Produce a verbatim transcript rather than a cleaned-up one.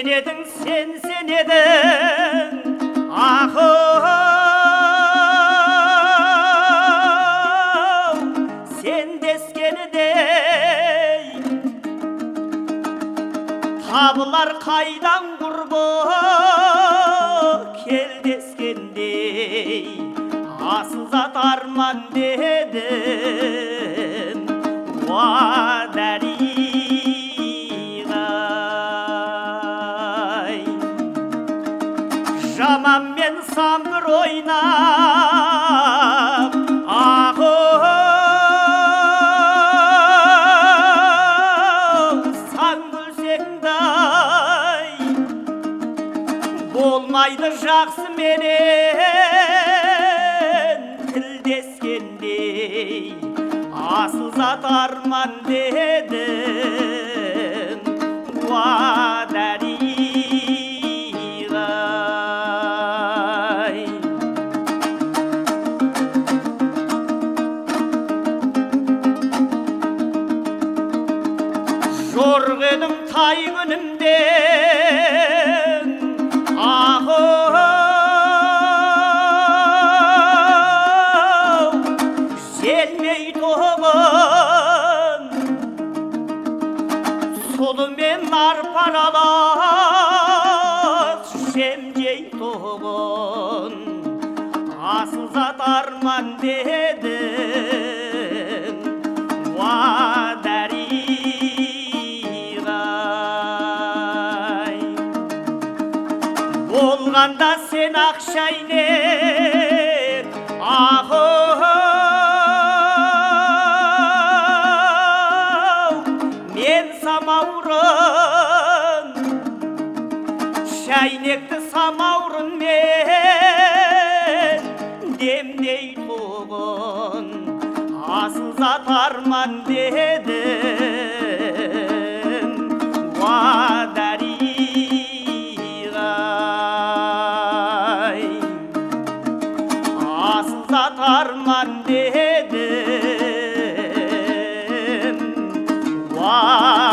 Sen edin, sen sen edin, ahı sen deskeni dey, tabılar kaydan kurbu kel deskendey, asıl zat arman dedim, va derigay. Jaman men sambır oynap, ahı olmaydı жақсы менен тіл дескендей, асыл зат арман дедім, уа дәригай. Жорық едім тай күнімде, желмей тоғын, солымен арпаралас жемжей тоғын, асыл зат арман дедім, уа дәригай. Болғанда сен ақшайнек, ахы самаурын, шайнекті самаурын мен демдей тоғын, асыл зат арман дедім, уа дәригай. Асыл зат арман дедім, уа